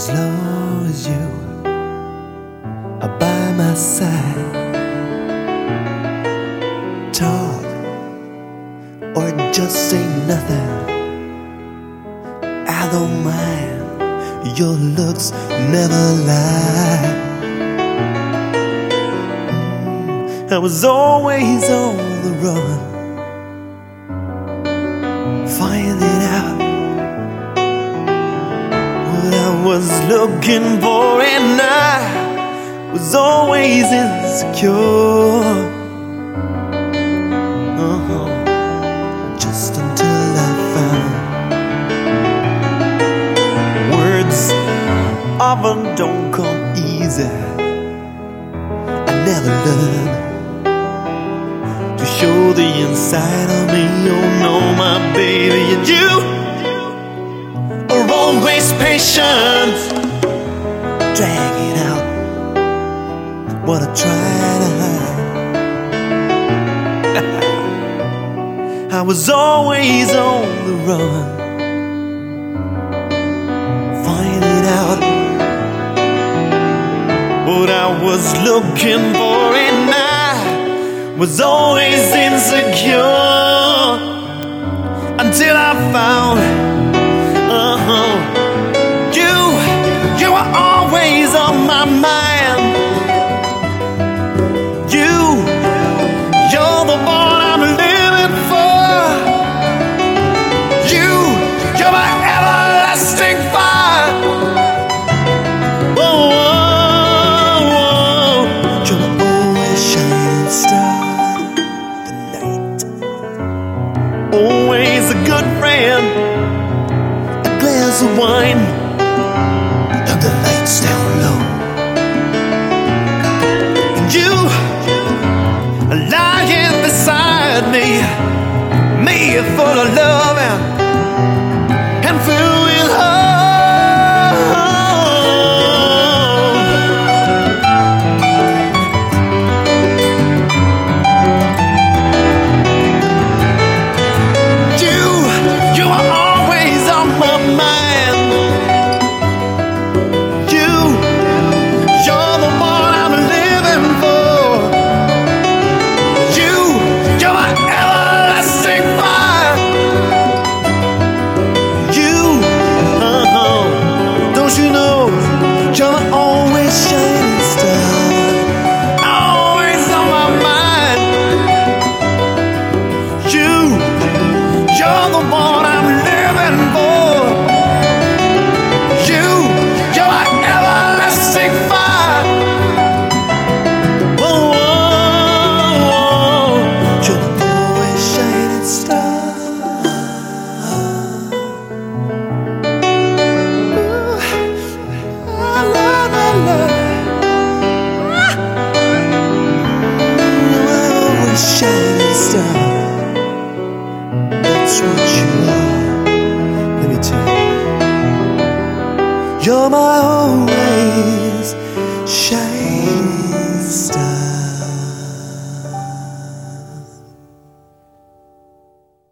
As long as you are by my side, talk or just say nothing, I don't mind. Your looks never lie. I was always on the run, finding out what I was looking for, and I was always insecure. Just until I found words often don't come easy. I never learned to show the inside of me. Oh no, my baby, and you are always patient, dragging out what I try to hide. I was always on the run, finding out what I was looking for, and I was always insecure until I found you were always on my mind. You're the one I'm living for. You're my everlasting fire. Whoa, whoa, whoa. You're my always shining star. Always a good friend, a glass of wine, and the lights down low. And you are lying beside me full of love and filled with hope. You are always on my mind. You're the one I'm living for. You're my everlasting fire. Don't you know, you're my always shining star, always on my mind. You're the one I'm living for. You're my everlasting fire. Whoa, whoa, whoa. You're the always shining star. I love, I love. Always shining star. That's what you are. Let me tell you, you're my always shining